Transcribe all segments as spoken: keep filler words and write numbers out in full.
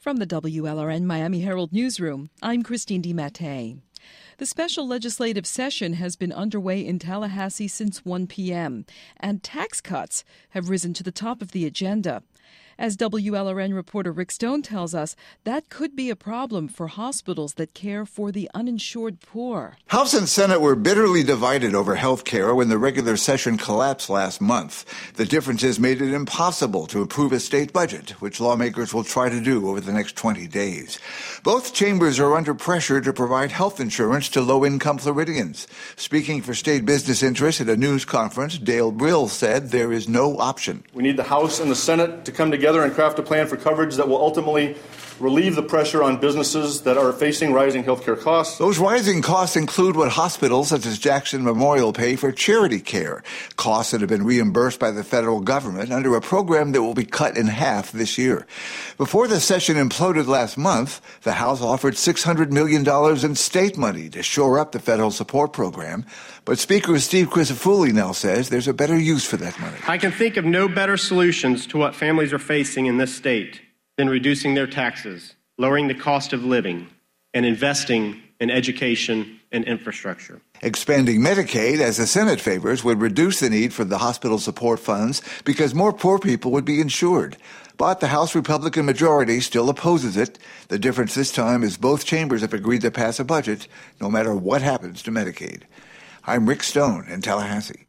From the W L R N Miami Herald Newsroom, I'm Christine DiMattei. The special legislative session has been underway in Tallahassee since one p.m., and tax cuts have risen to the top of the agenda. As W L R N reporter Rick Stone tells us, that could be a problem for hospitals that care for the uninsured poor. House and Senate were bitterly divided over health care when the regular session collapsed last month. The differences made it impossible to approve a state budget, which lawmakers will try to do over the next twenty days. Both chambers are under pressure to provide health insurance to low-income Floridians. Speaking for state business interests at a news conference, Dale Brill said there is no option. We need the House and the Senate to come together and craft a plan for coverage that will ultimately relieve the pressure on businesses that are facing rising healthcare costs. Those rising costs include what hospitals such as Jackson Memorial pay for charity care, costs that have been reimbursed by the federal government under a program that will be cut in half this year. Before the session imploded last month, the House offered six hundred million dollars in state money to shore up the federal support program. But Speaker Steve Crisafulli now says there's a better use for that money. I can think of no better solutions to what families are facing in this state than reducing their taxes, lowering the cost of living, and investing in education and infrastructure. Expanding Medicaid, as the Senate favors, would reduce the need for the hospital support funds because more poor people would be insured. But the House Republican majority still opposes it. The difference this time is both chambers have agreed to pass a budget no matter what happens to Medicaid. I'm Rick Stone in Tallahassee.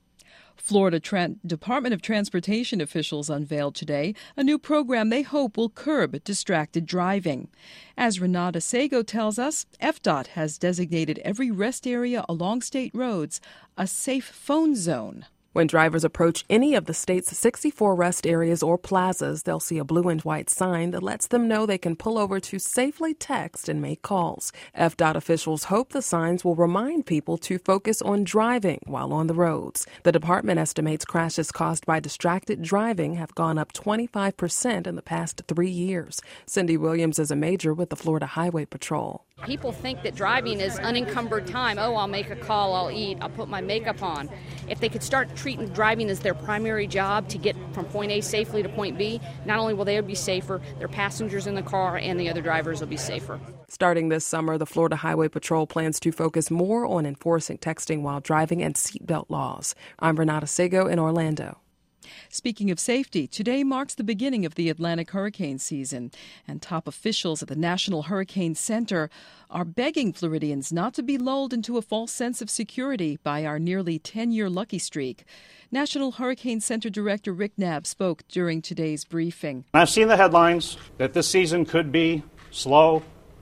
Florida Tran- Department of Transportation officials unveiled today a new program they hope will curb distracted driving. As Renata Sego tells us, F D O T has designated every rest area along state roads a safe phone zone. When drivers approach any of the state's sixty-four rest areas or plazas, they'll see a blue and white sign that lets them know they can pull over to safely text and make calls. F D O T officials hope the signs will remind people to focus on driving while on the roads. The department estimates crashes caused by distracted driving have gone up twenty-five percent in the past three years. Cindy Williams is a major with the Florida Highway Patrol. People think that driving is unencumbered time. Oh, I'll make a call, I'll eat, I'll put my makeup on. If they could start treating driving as their primary job to get from point A safely to point B, not only will they be safer, their passengers in the car and the other drivers will be safer. Starting this summer, the Florida Highway Patrol plans to focus more on enforcing texting while driving and seatbelt laws. I'm Renata Sego in Orlando. Speaking of safety, today marks the beginning of the Atlantic hurricane season, and top officials at the National Hurricane Center are begging Floridians not to be lulled into a false sense of security by our nearly ten-year lucky streak. National Hurricane Center Director Rick Knabb spoke during today's briefing. I've seen the headlines that this season could be slow,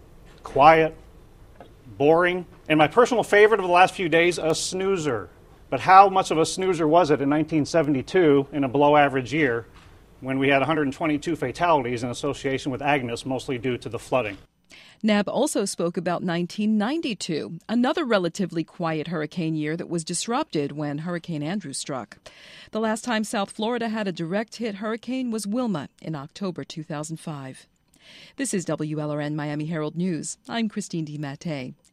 quiet, boring, and my personal favorite of the last few days, a snoozer. But how much of a snoozer was it in nineteen seventy-two, in a below-average year, when we had one hundred twenty-two fatalities in association with Agnes, mostly due to the flooding? Knabb also spoke about nineteen ninety-two, another relatively quiet hurricane year that was disrupted when Hurricane Andrew struck. The last time South Florida had a direct hit hurricane was Wilma in October two thousand five. This is W L R N Miami Herald News. I'm Christine DiMattei.